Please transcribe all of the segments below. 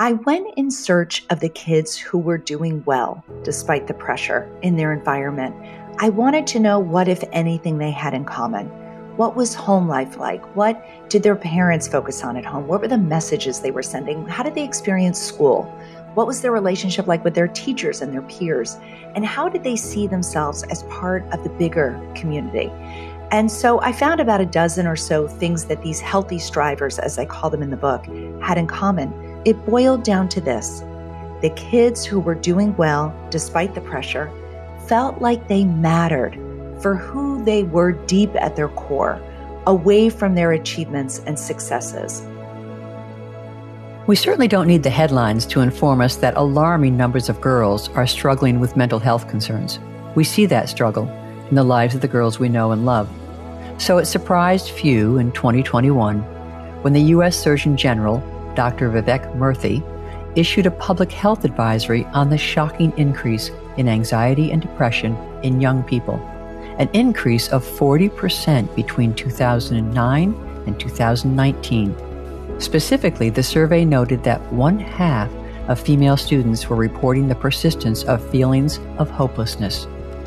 I went in search of the kids who were doing well despite the pressure in their environment. I wanted to know what, if anything, they had in common. What was home life like? What did their parents focus on at home? What were the messages they were sending? How did they experience school? What was their relationship like with their teachers and their peers? And how did they see themselves as part of the bigger community? And so I found about a dozen or so things that these healthy strivers, as I call them in the book, had in common. It boiled down to this: the kids who were doing well despite the pressure felt like they mattered for who they were deep at their core, away from their achievements and successes. We certainly don't need the headlines to inform us that alarming numbers of girls are struggling with mental health concerns. We see that struggle in the lives of the girls we know and love. So it surprised few in 2021 when the U.S. Surgeon General, Dr. Vivek Murthy, issued a public health advisory on the shocking increase in anxiety and depression in young people, an increase of 40% between 2009 and 2019. Specifically, the survey noted that 1/2 of female students were reporting the persistence of feelings of hopelessness.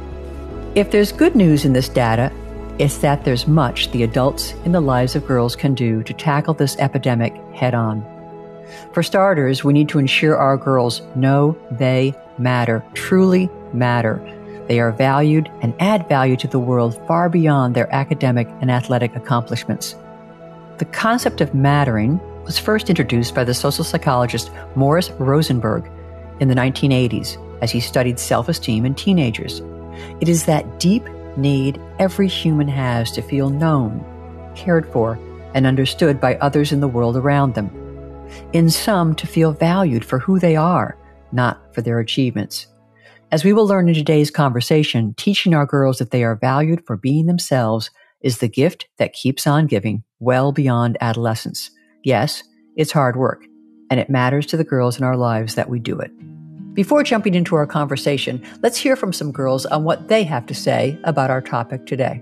If there's good news in this data, it's that there's much the adults in the lives of girls can do to tackle this epidemic head on. For starters, we need to ensure our girls know they matter, truly matter. They are valued and add value to the world far beyond their academic and athletic accomplishments. The concept of mattering was first introduced by the social psychologist Morris Rosenberg in the 1980s as he studied self-esteem in teenagers. It is that deep need every human has to feel known, cared for, and understood by others in the world around them. In some, to feel valued for who they are, not for their achievements. As we will learn in today's conversation, teaching our girls that they are valued for being themselves is the gift that keeps on giving well beyond adolescence. Yes, it's hard work, and it matters to the girls in our lives that we do it. Before jumping into our conversation, let's hear from some girls on what they have to say about our topic today.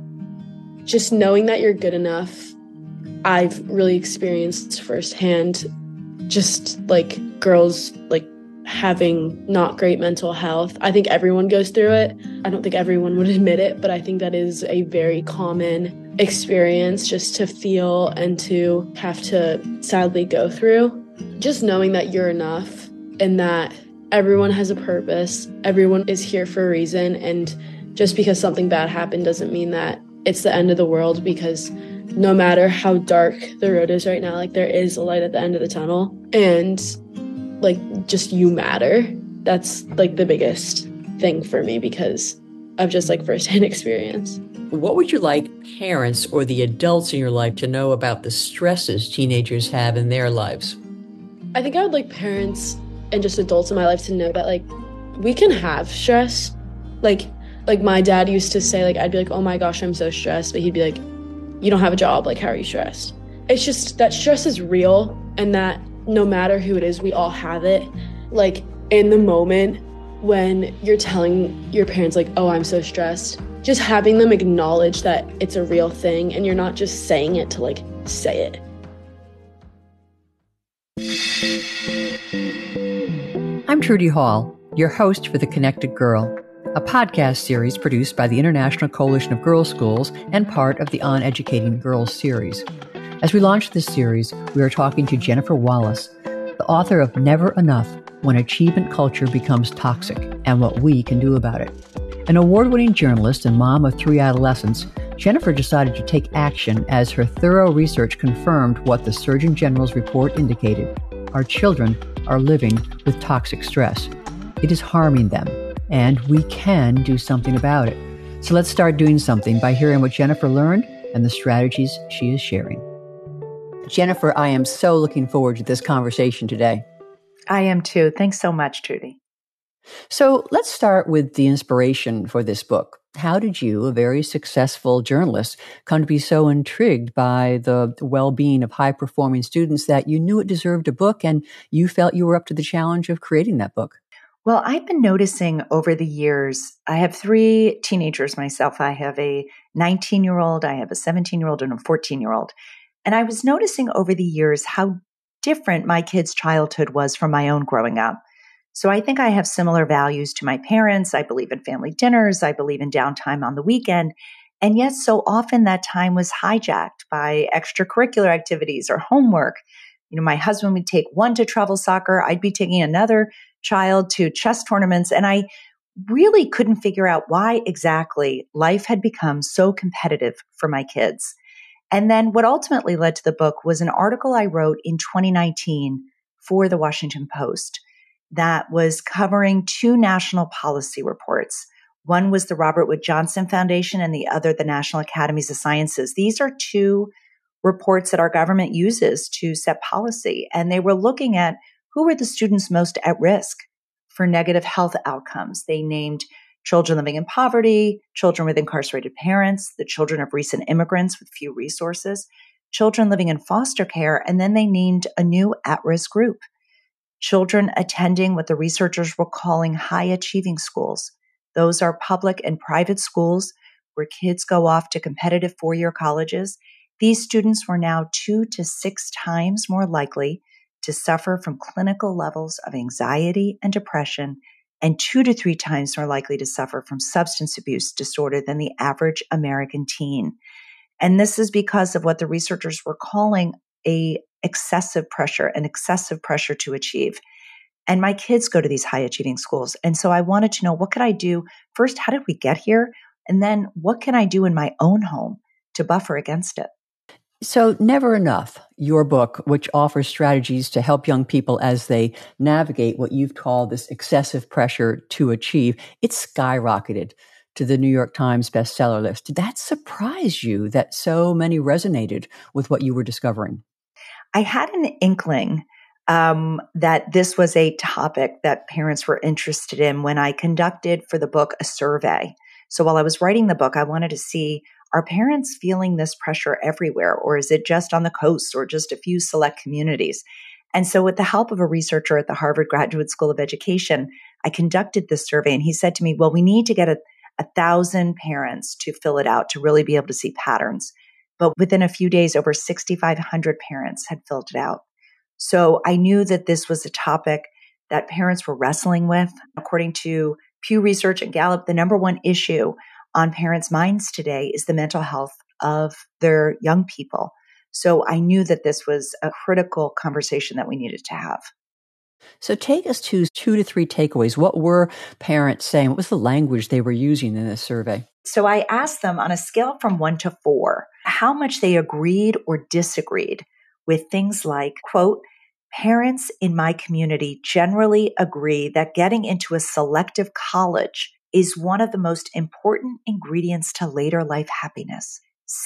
Just knowing that you're good enough, I've really experienced firsthand just like girls like having not great mental health. I think everyone goes through it. I don't think everyone would admit it, but I think that is a very common experience just to feel and to have to sadly go through. Just knowing that you're enough and that everyone has a purpose, everyone is here for a reason, and just because something bad happened doesn't mean that it's the end of the world, because no matter how dark the road is right now, like there is a light at the end of the tunnel, and like just you matter. That's like the biggest thing for me because of just like firsthand experience. What would you like parents or the adults in your life to know about the stresses teenagers have in their lives? I think I would like parents and just adults in my life to know that like we can have stress. Like my dad used to say, like I'd be like, oh my gosh, I'm so stressed, but he'd be like, you don't have a job, like how are you stressed? It's just that stress is real, and that no matter who it is, we all have it. Like in the moment when you're telling your parents like, oh, I'm so stressed, just having them acknowledge that it's a real thing and you're not just saying it to like say it. I'm Trudy Hall, your host for The Connected Girl, a podcast series produced by the International Coalition of Girls' Schools and part of the On Educating Girls series. As we launch this series, we are talking to Jennifer Wallace, the author of Never Enough: When Achievement Culture Becomes Toxic and What We Can Do About It. An award-winning journalist and mom of 3 adolescents, Jennifer decided to take action as her thorough research confirmed what the Surgeon General's report indicated. Our children are living with toxic stress. It is harming them, and we can do something about it. So let's start doing something by hearing what Jennifer learned and the strategies she is sharing. Jennifer, I am so looking forward to this conversation today. I am too. Thanks so much, Trudy. So let's start with the inspiration for this book. How did you, a very successful journalist, come to be so intrigued by the well-being of high-performing students that you knew it deserved a book and you felt you were up to the challenge of creating that book? Well, I've been noticing over the years, I have 3 teenagers myself. I have a 19-year-old, I have a 17-year-old, and a 14-year-old. And I was noticing over the years how different my kids' childhood was from my own growing up. So I think I have similar values to my parents. I believe in family dinners. I believe in downtime on the weekend. And yet so often that time was hijacked by extracurricular activities or homework. My husband would take one to travel soccer. I'd be taking another child to chess tournaments. And I really couldn't figure out why exactly life had become so competitive for my kids. And then what ultimately led to the book was an article I wrote in 2019 for the Washington Post that was covering two national policy reports. One was the Robert Wood Johnson Foundation and the other the National Academies of Sciences. These are two reports that our government uses to set policy. And they were looking at who were the students most at risk for negative health outcomes. They named children living in poverty, children with incarcerated parents, the children of recent immigrants with few resources, children living in foster care, and then they named a new at-risk group, children attending what the researchers were calling high-achieving schools. Those are public and private schools where kids go off to competitive four-year colleges. These students were now 2 to 6 times more likely to suffer from clinical levels of anxiety and depression, and 2 to 3 times more likely to suffer from substance abuse disorder than the average American teen. And this is because of what the researchers were calling an excessive pressure to achieve. And my kids go to these high achieving schools. And so I wanted to know, what could I do? First, how did we get here? And then what can I do in my own home to buffer against it? So Never Enough, your book, which offers strategies to help young people as they navigate what you've called this excessive pressure to achieve, it's skyrocketed to the New York Times bestseller list. Did that surprise you that so many resonated with what you were discovering? I had an inkling that this was a topic that parents were interested in when I conducted for the book a survey. So while I was writing the book, I wanted to see, are parents feeling this pressure everywhere, or is it just on the coast or just a few select communities? And so with the help of a researcher at the Harvard Graduate School of Education, I conducted this survey, and he said to me, well, we need to get 1,000 parents to fill it out to really be able to see patterns. But within a few days, over 6,500 parents had filled it out. So I knew that this was a topic that parents were wrestling with. According to Pew Research and Gallup, the number one issue on parents' minds today is the mental health of their young people. So I knew that this was a critical conversation that we needed to have. So take us to 2 to 3 takeaways. What were parents saying? What was the language they were using in this survey? So I asked them on a scale from 1 to 4, how much they agreed or disagreed with things like, quote, parents in my community generally agree that getting into a selective college is one of the most important ingredients to later life happiness.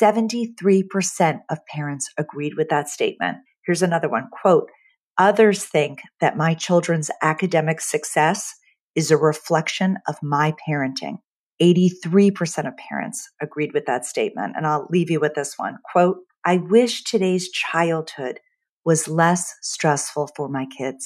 73% of parents agreed with that statement. Here's another one, quote, others think that my children's academic success is a reflection of my parenting. 83% of parents agreed with that statement. And I'll leave you with this one, quote, I wish today's childhood was less stressful for my kids.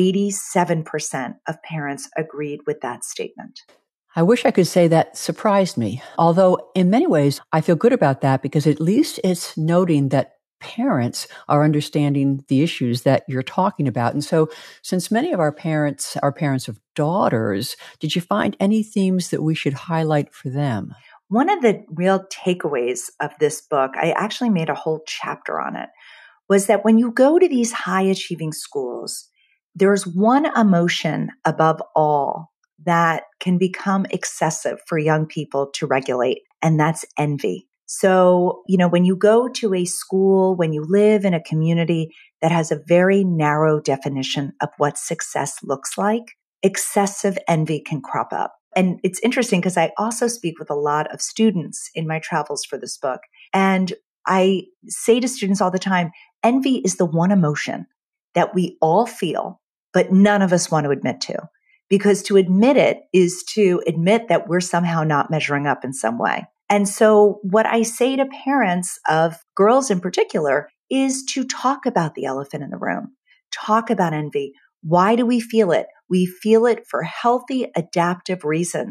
87% of parents agreed with that statement. I wish I could say that surprised me. Although in many ways, I feel good about that because at least it's noting that parents are understanding the issues that you're talking about. And so since many of our parents are parents of daughters, did you find any themes that we should highlight for them? One of the real takeaways of this book, I actually made a whole chapter on it, was that when you go to these high achieving schools, there's one emotion above all that can become excessive for young people to regulate, and that's envy. So, when you go to a school, when you live in a community that has a very narrow definition of what success looks like, excessive envy can crop up. And it's interesting because I also speak with a lot of students in my travels for this book. And I say to students all the time, envy is the one emotion that we all feel, but none of us want to admit to. Because to admit it is to admit that we're somehow not measuring up in some way. And so what I say to parents of girls in particular is to talk about the elephant in the room, talk about envy. Why do we feel it? We feel it for healthy, adaptive reasons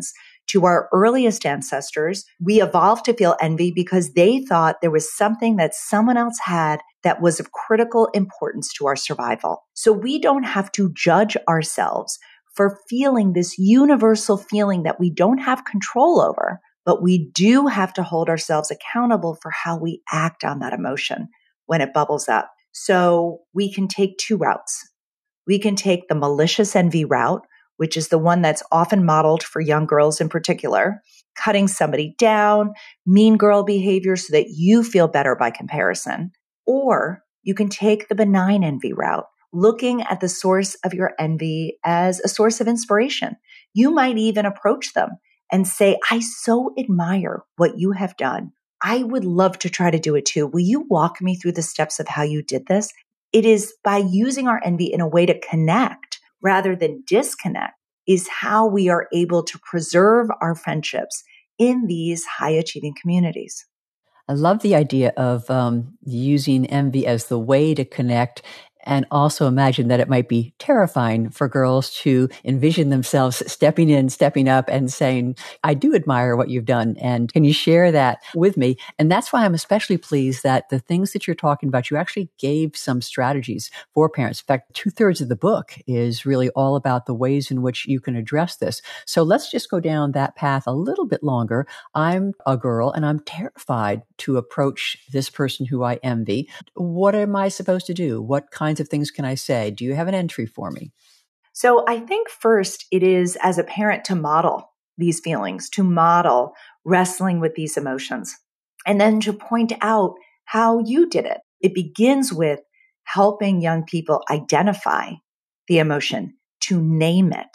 To our earliest ancestors, we evolved to feel envy because they thought there was something that someone else had that was of critical importance to our survival. So we don't have to judge ourselves for feeling this universal feeling that we don't have control over, but we do have to hold ourselves accountable for how we act on that emotion when it bubbles up. So we can take two routes. We can take the malicious envy route, which is the one that's often modeled for young girls in particular, cutting somebody down, mean girl behavior so that you feel better by comparison. Or you can take the benign envy route, looking at the source of your envy as a source of inspiration. You might even approach them and say, I so admire what you have done. I would love to try to do it too. Will you walk me through the steps of how you did this? It is by using our envy in a way to connect rather than disconnect is how we are able to preserve our friendships in these high achieving communities. I love the idea of using envy as the way to connect, and also imagine that it might be terrifying for girls to envision themselves stepping in, stepping up and saying, I do admire what you've done. And can you share that with me? And that's why I'm especially pleased that the things that you're talking about, you actually gave some strategies for parents. In fact, 2/3 of the book is really all about the ways in which you can address this. So let's just go down that path a little bit longer. I'm a girl and I'm terrified to approach this person who I envy. What am I supposed to do? What kinds of things can I say? Do you have an entry for me? So I think first it is as a parent to model these feelings, to model wrestling with these emotions, and then to point out how you did it. It begins with helping young people identify the emotion, to name it,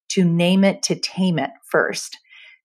to tame it first.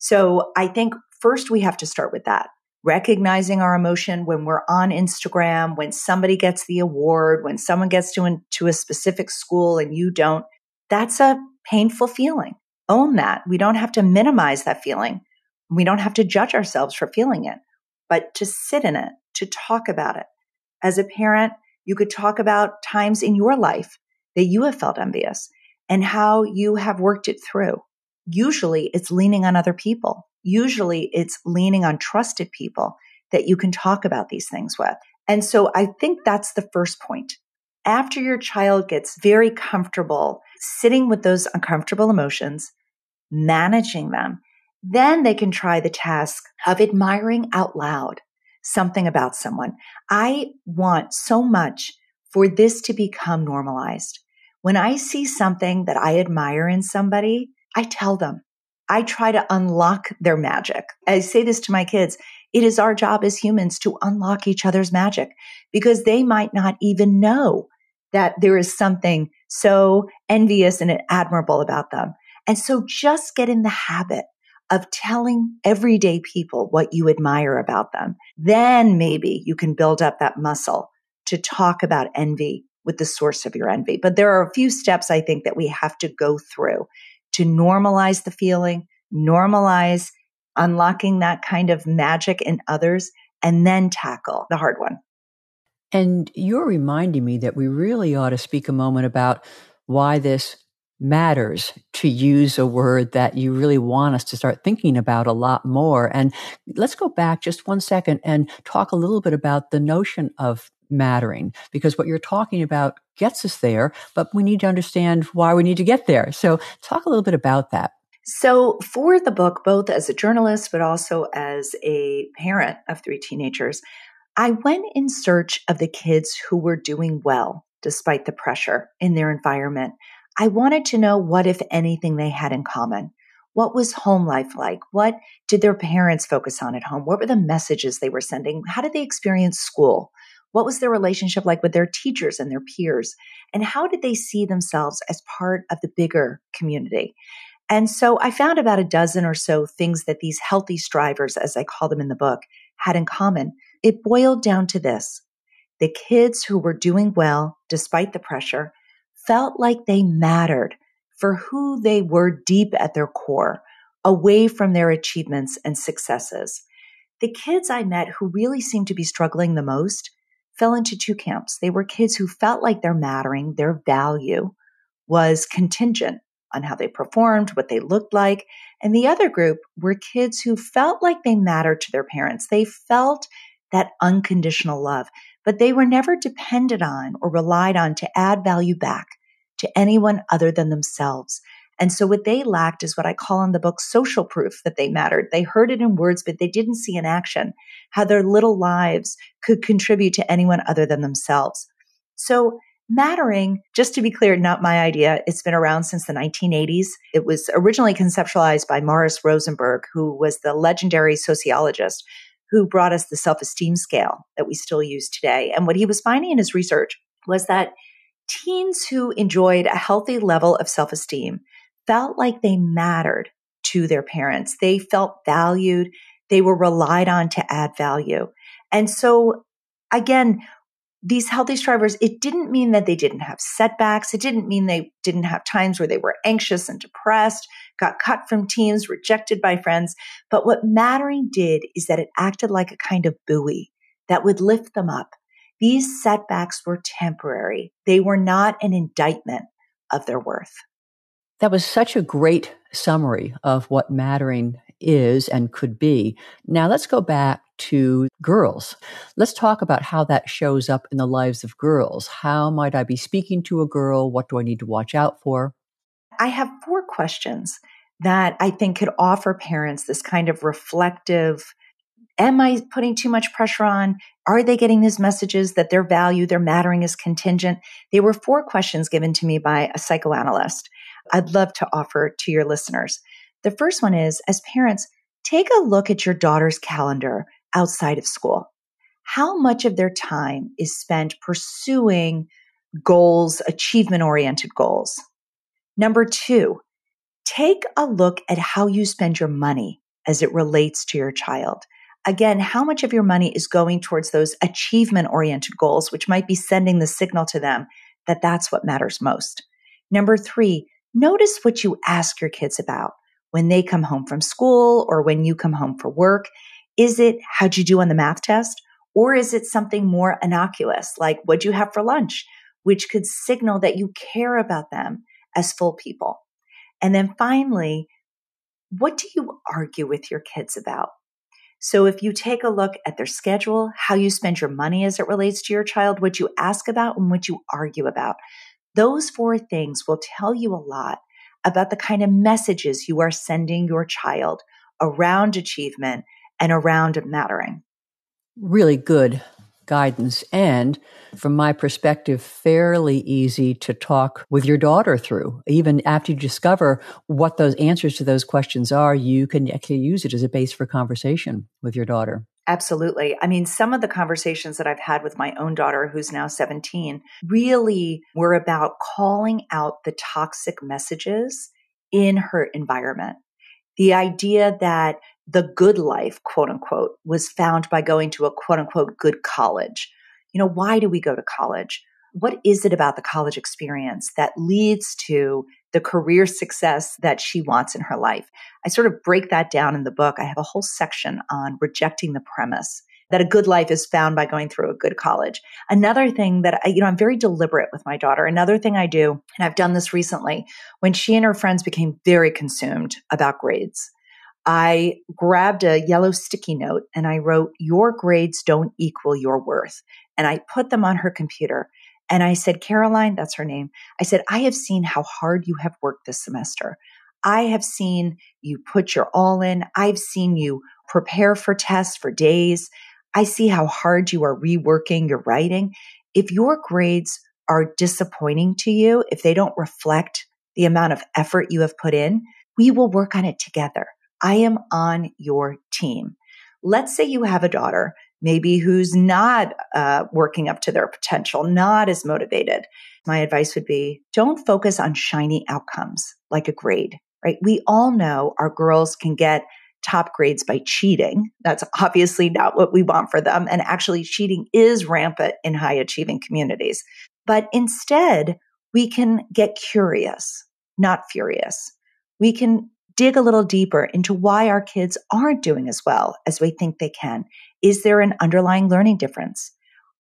So I think first we have to start with that. Recognizing our emotion when we're on Instagram, when somebody gets the award, when someone gets to a specific school and you don't, that's a painful feeling. Own that. We don't have to minimize that feeling. We don't have to judge ourselves for feeling it, but to sit in it, to talk about it. As a parent, you could talk about times in your life that you have felt envious and how you have worked it through. Usually it's leaning on other people. Usually it's leaning on trusted people that you can talk about these things with. And so I think that's the first point. After your child gets very comfortable sitting with those uncomfortable emotions, managing them, then they can try the task of admiring out loud something about someone. I want so much for this to become normalized. When I see something that I admire in somebody, I tell them. I try to unlock their magic. I say this to my kids. It is our job as humans to unlock each other's magic because they might not even know that there is something so envious and admirable about them. And so just get in the habit of telling everyday people what you admire about them. Then maybe you can build up that muscle to talk about envy with the source of your envy. But there are a few steps I think that we have to go through to normalize the feeling, normalize unlocking that kind of magic in others, and then tackle the hard one. And you're reminding me that we really ought to speak a moment about why this matters, to use a word that you really want us to start thinking about a lot more. And let's go back just one second and talk a little bit about the notion of mattering, because what you're talking about gets us there, but we need to understand why we need to get there. So talk a little bit about that. So for the book, both as a journalist, but also as a parent of 3 teenagers, I went in search of the kids who were doing well despite the pressure in their environment. I wanted to know what, if anything, they had in common. What was home life like? What did their parents focus on at home? What were the messages they were sending? How did they experience school? What was their relationship like with their teachers and their peers? And how did they see themselves as part of the bigger community? And so I found about a dozen or so things that these healthy strivers, as I call them in the book, had in common. It boiled down to this. The kids who were doing well, despite the pressure, felt like they mattered for who they were deep at their core, away from their achievements and successes. The kids I met who really seemed to be struggling the most fell into 2 camps. They were kids who felt like their mattering, their value was contingent on how they performed, what they looked like. And the other group were kids who felt like they mattered to their parents. They felt that unconditional love, but they were never depended on or relied on to add value back to anyone other than themselves. And so what they lacked is what I call in the book social proof that they mattered. They heard it in words, but they didn't see in action how their little lives could contribute to anyone other than themselves. So mattering, just to be clear, not my idea. It's been around since the 1980s. It was originally conceptualized by Morris Rosenberg, who was the legendary sociologist who brought us the self-esteem scale that we still use today. And what he was finding in his research was that teens who enjoyed a healthy level of self-esteem felt like they mattered to their parents. They felt valued. They were relied on to add value. And so, again, these healthy strivers, it didn't mean that they didn't have setbacks. It didn't mean they didn't have times where they were anxious and depressed, got cut from teams, rejected by friends. But what mattering did is that it acted like a kind of buoy that would lift them up. These setbacks were temporary. They were not an indictment of their worth. That was such a great summary of what mattering is and could be. Now let's go back to girls. Let's talk about how that shows up in the lives of girls. How might I be speaking to a girl? What do I need to watch out for? I have 4 questions that I think could offer parents this kind of reflective, am I putting too much pressure on? Are they getting these messages that their value, their mattering is contingent? They were 4 questions given to me by a psychoanalyst. I'd love to offer to your listeners. The first one is, as parents, take a look at your daughter's calendar outside of school. How much of their time is spent pursuing goals, achievement-oriented goals? Number 2, take a look at how you spend your money as it relates to your child. Again, how much of your money is going towards those achievement-oriented goals, which might be sending the signal to them that that's what matters most. Number 3, notice what you ask your kids about when they come home from school or when you come home for work. Is it, how'd you do on the math test? Or is it something more innocuous, like what'd you have for lunch, which could signal that you care about them as full people? And then finally, what do you argue with your kids about? So if you take a look at their schedule, how you spend your money as it relates to your child, what you ask about and what you argue about, those 4 things will tell you a lot about the kind of messages you are sending your child around achievement and around mattering. Really good guidance. And from my perspective, fairly easy to talk with your daughter through. Even after you discover what those answers to those questions are, you can actually use it as a base for conversation with your daughter. Absolutely. I mean, some of the conversations that I've had with my own daughter, who's now 17, really were about calling out the toxic messages in her environment. The idea that the good life, quote unquote, was found by going to a quote unquote good college. You know, why do we go to college? What is it about the college experience that leads to the career success that she wants in her life? I sort of break that down in the book. I have a whole section on rejecting the premise that a good life is found by going through a good college. Another thing that I'm very deliberate with my daughter. Another thing I do, and I've done this recently, when she and her friends became very consumed about grades, I grabbed a yellow sticky note and I wrote, "Your grades don't equal your worth." And I put them on her computer. And I said, "Caroline," that's her name. I said, "I have seen how hard you have worked this semester. I have seen you put your all in. I've seen you prepare for tests for days. I see how hard you are reworking your writing. If your grades are disappointing to you, if they don't reflect the amount of effort you have put in, we will work on it together. I am on your team." Let's say you have a daughter, maybe who's not working up to their potential, not as motivated. My advice would be, don't focus on shiny outcomes like a grade, right? We all know our girls can get top grades by cheating. That's obviously not what we want for them. And actually, cheating is rampant in high achieving communities. But instead, we can get curious, not furious. We can dig a little deeper into why our kids aren't doing as well as we think they can. Is there an underlying learning difference?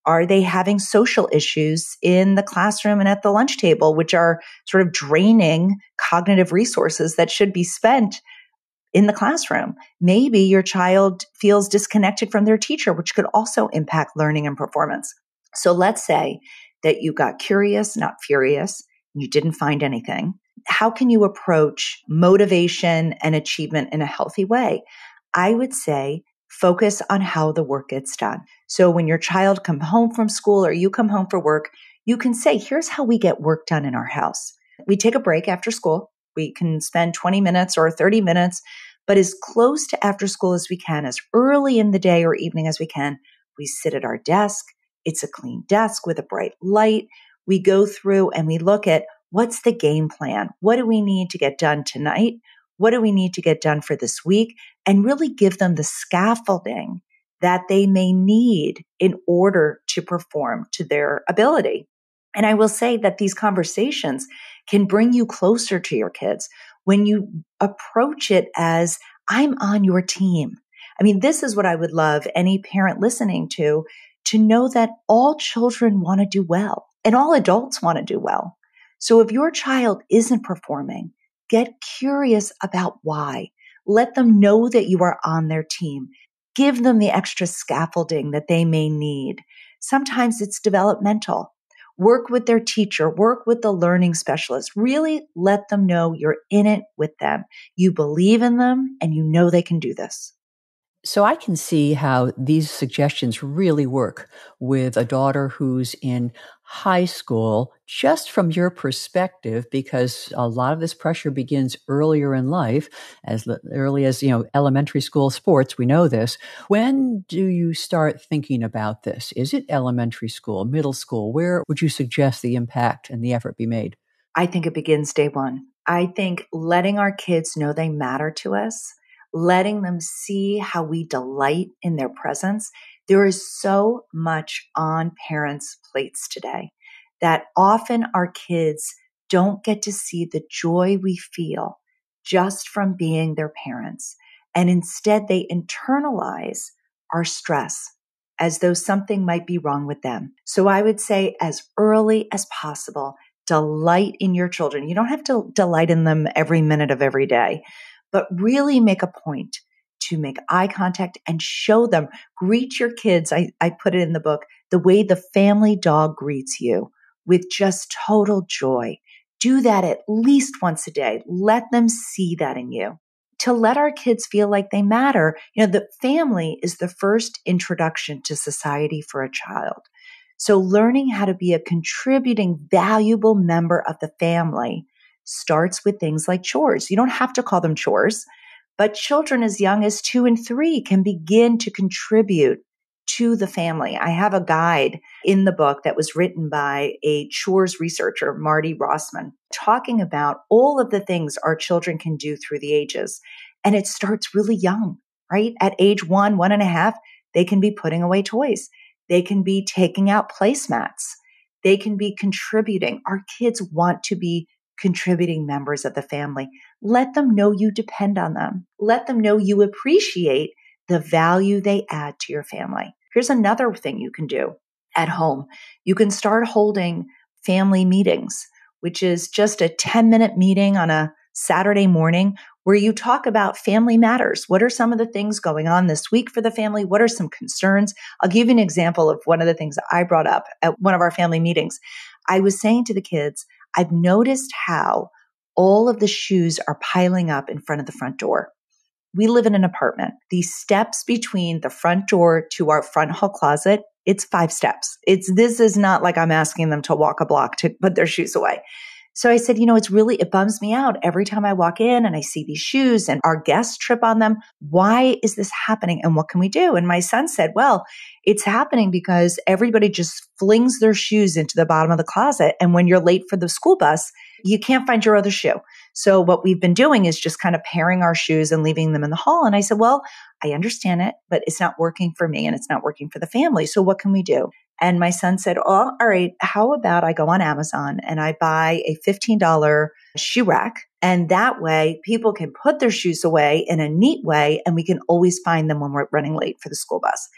Are they having social issues in the classroom and at the lunch table, which are sort of draining cognitive resources that should be spent in the classroom? Maybe your child feels disconnected from their teacher, which could also impact learning and performance. So let's say that you got curious, not furious, you didn't find anything. How can you approach motivation and achievement in a healthy way? I would say focus on how the work gets done. So when your child comes home from school or you come home for work, you can say, here's how we get work done in our house. We take a break after school. We can spend 20 minutes or 30 minutes, but as close to after school as we can, as early in the day or evening as we can. We sit at our desk. It's a clean desk with a bright light. We go through and we look at what's the game plan? What do we need to get done tonight? What do we need to get done for this week? And really give them the scaffolding that they may need in order to perform to their ability. And I will say that these conversations can bring you closer to your kids when you approach it as, I'm on your team. I mean, this is what I would love any parent listening to know that all children want to do well and all adults want to do well. So if your child isn't performing, get curious about why. Let them know that you are on their team. Give them the extra scaffolding that they may need. Sometimes it's developmental. Work with their teacher, work with the learning specialist. Really let them know you're in it with them. You believe in them and you know they can do this. So I can see how these suggestions really work with a daughter who's in high school, just from your perspective, because a lot of this pressure begins earlier in life, as early as, elementary school sports. We know this. When do you start thinking about this? Is it elementary school, middle school? Where would you suggest the impact and the effort be made? I think it begins day one. I think letting our kids know they matter to us, letting them see how we delight in their presence. There is so much on parents' plates today that often our kids don't get to see the joy we feel just from being their parents. And instead they internalize our stress as though something might be wrong with them. So I would say as early as possible, delight in your children. You don't have to delight in them every minute of every day, but really make a point to make eye contact and show them, greet your kids. I put it in the book, the way the family dog greets you, with just total joy. Do that at least once a day. Let them see that in you. To let our kids feel like they matter, the family is the first introduction to society for a child. So learning how to be a contributing, valuable member of the family starts with things like chores. You don't have to call them chores, but children as young as 2 and 3 can begin to contribute to the family. I have a guide in the book that was written by a chores researcher, Marty Rossman, talking about all of the things our children can do through the ages. And it starts really young, right? At age 1.5, they can be putting away toys. They can be taking out placemats. They can be contributing. Our kids want to be contributing members of the family. Let them know you depend on them. Let them know you appreciate the value they add to your family. Here's another thing you can do at home. You can start holding family meetings, which is just a 10-minute meeting on a Saturday morning where you talk about family matters. What are some of the things going on this week for the family? What are some concerns? I'll give you an example of one of the things that I brought up at one of our family meetings. I was saying to the kids, I've noticed how all of the shoes are piling up in front of the front door. We live in an apartment. The steps between the front door to our front hall closet, it's 5 steps. This is not like I'm asking them to walk a block to put their shoes away. So I said, it bums me out every time I walk in and I see these shoes and our guests trip on them. Why is this happening and what can we do? And my son said, well, it's happening because everybody just flings their shoes into the bottom of the closet. And when you're late for the school bus, you can't find your other shoe. So what we've been doing is just kind of pairing our shoes and leaving them in the hall. And I said, well, I understand it, but it's not working for me and it's not working for the family. So what can we do? And my son said, oh, all right, how about I go on Amazon and I buy a $15 shoe rack. And that way people can put their shoes away in a neat way and we can always find them when we're running late for the school bus.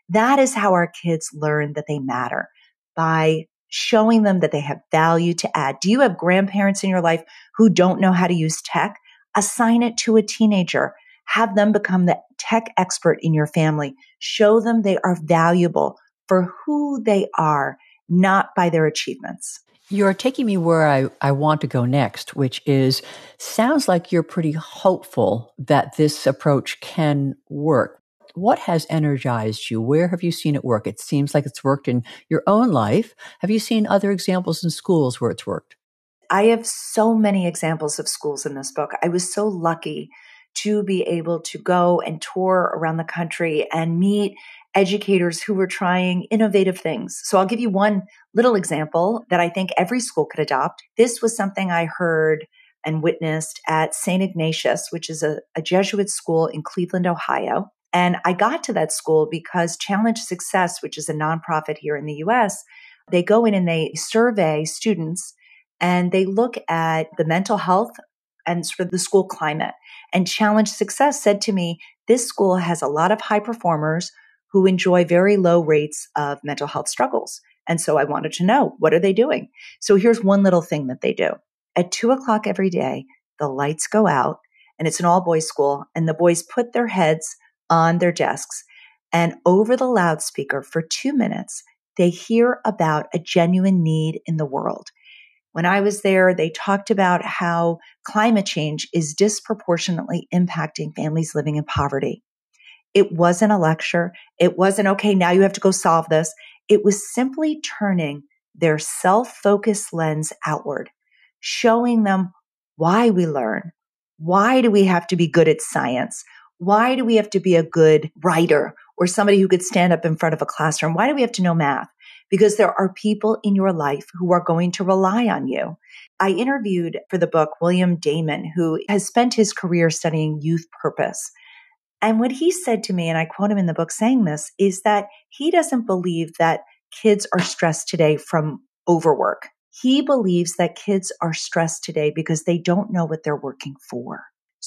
That is how our kids learn that they matter, by showing them that they have value to add. Do you have grandparents in your life who don't know how to use tech? Assign it to a teenager. Have them become the tech expert in your family. Show them they are valuable for who they are, not by their achievements. You're taking me where I want to go next, which is, sounds like you're pretty hopeful that this approach can work. What has energized you? Where have you seen it work? It seems like it's worked in your own life. Have you seen other examples in schools where it's worked? I have so many examples of schools in this book. I was so lucky to be able to go and tour around the country and meet educators who were trying innovative things. So I'll give you one little example that I think every school could adopt. This was something I heard and witnessed at St. Ignatius, which is a Jesuit school in Cleveland, Ohio. And I got to that school because Challenge Success, which is a nonprofit here in the US, they go in and they survey students and they look at the mental health and sort of the school climate. And Challenge Success said to me, this school has a lot of high performers who enjoy very low rates of mental health struggles. And so I wanted to know, what are they doing? So here's one little thing that they do. At 2:00 every day, the lights go out, and it's an all-boys school, and the boys put their heads on their desks, and over the loudspeaker for 2 minutes, they hear about a genuine need in the world. When I was there, they talked about how climate change is disproportionately impacting families living in poverty. It wasn't a lecture. It wasn't, okay, now you have to go solve this. It was simply turning their self-focused lens outward, showing them why we learn. Why do we have to be good at science? Why do we have to be a good writer or somebody who could stand up in front of a classroom? Why do we have to know math? Because there are people in your life who are going to rely on you. I interviewed for the book William Damon, who has spent his career studying youth purpose. And what he said to me, and I quote him in the book saying this, is that he doesn't believe that kids are stressed today from overwork. He believes that kids are stressed today because they don't know what they're working for.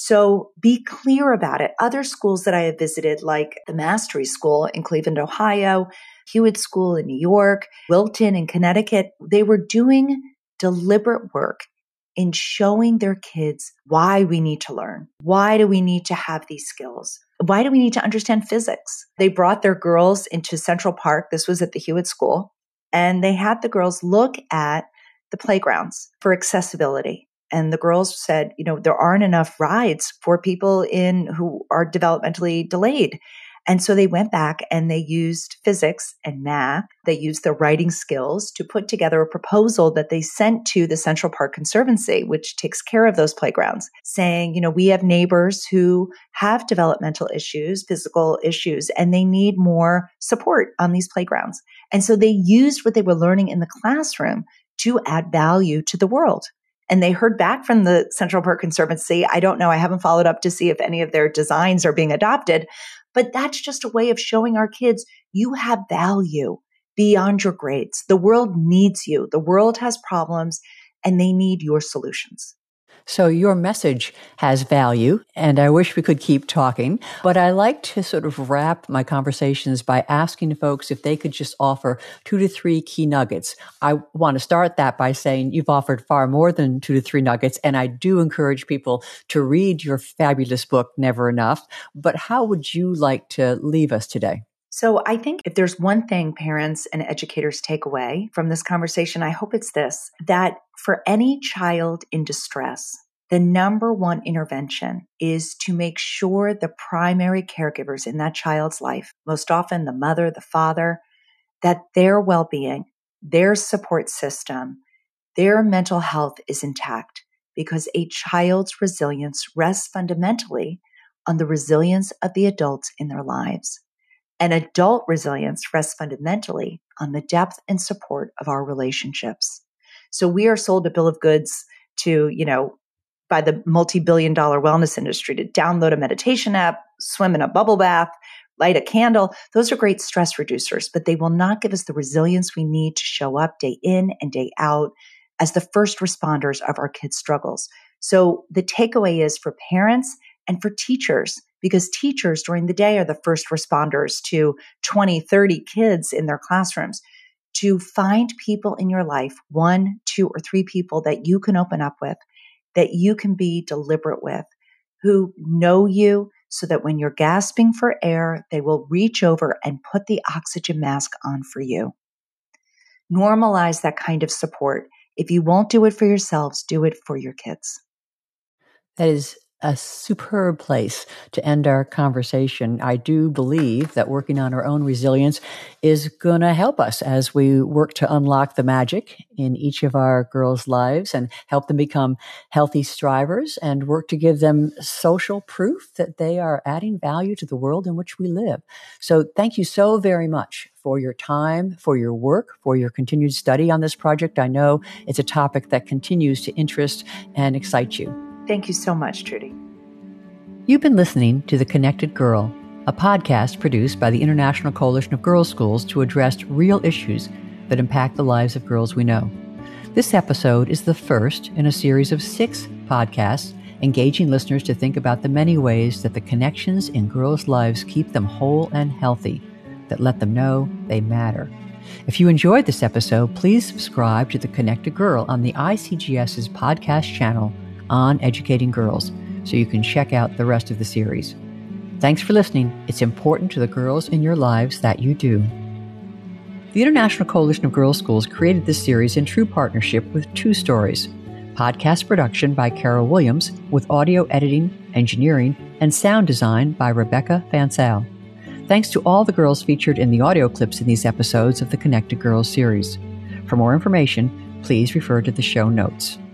So be clear about it. Other schools that I have visited, like the Mastery School in Cleveland, Ohio, Hewitt School in New York, Wilton in Connecticut, they were doing deliberate work in showing their kids why we need to learn. Why do we need to have these skills? Why do we need to understand physics? They brought their girls into Central Park. This was at the Hewitt School. And they had the girls look at the playgrounds for accessibility. And the girls said, there aren't enough rides for people who are developmentally delayed. And so they went back and they used physics and math. They used their writing skills to put together a proposal that they sent to the Central Park Conservancy, which takes care of those playgrounds, saying, we have neighbors who have developmental issues, physical issues, and they need more support on these playgrounds. And so they used what they were learning in the classroom to add value to the world. And they heard back from the Central Park Conservancy. I don't know. I haven't followed up to see if any of their designs are being adopted. But that's just a way of showing our kids you have value beyond your grades. The world needs you. The world has problems and they need your solutions. So your message has value, and I wish we could keep talking, but I like to sort of wrap my conversations by asking folks if they could just offer 2 to 3 key nuggets. I want to start that by saying you've offered far more than 2 to 3 nuggets, and I do encourage people to read your fabulous book, Never Enough. But how would you like to leave us today? So I think if there's one thing parents and educators take away from this conversation, I hope it's this, that for any child in distress, the number one intervention is to make sure the primary caregivers in that child's life, most often the mother, the father, that their well-being, their support system, their mental health is intact, because a child's resilience rests fundamentally on the resilience of the adults in their lives. And adult resilience rests fundamentally on the depth and support of our relationships. So we are sold a bill of goods to, by the multi-billion-dollar wellness industry to download a meditation app, swim in a bubble bath, light a candle. Those are great stress reducers, but they will not give us the resilience we need to show up day in and day out as the first responders of our kids' struggles. So the takeaway is for parents and for teachers, because teachers during the day are the first responders to 20, 30 kids in their classrooms. To find people in your life, 1, 2, or 3 people that you can open up with, that you can be deliberate with, who know you so that when you're gasping for air, they will reach over and put the oxygen mask on for you. Normalize that kind of support. If you won't do it for yourselves, do it for your kids. That is a superb place to end our conversation. I do believe that working on our own resilience is going to help us as we work to unlock the magic in each of our girls' lives and help them become healthy strivers and work to give them social proof that they are adding value to the world in which we live. So thank you so very much for your time, for your work, for your continued study on this project. I know it's a topic that continues to interest and excite you. Thank you so much, Trudy. You've been listening to The Connected Girl, a podcast produced by the International Coalition of Girls' Schools to address real issues that impact the lives of girls we know. This episode is the first in a series of 6 podcasts engaging listeners to think about the many ways that the connections in girls' lives keep them whole and healthy, that let them know they matter. If you enjoyed this episode, please subscribe to The Connected Girl on the ICGS's podcast channel on Educating Girls, so you can check out the rest of the series. Thanks for listening. It's important to the girls in your lives that you do. The International Coalition of Girls' Schools created this series in true partnership with Two Stories, podcast production by Carol Williams, with audio editing, engineering, and sound design by Rebecca Fansal. Thanks to all the girls featured in the audio clips in these episodes of the Connected Girls series. For more information, please refer to the show notes.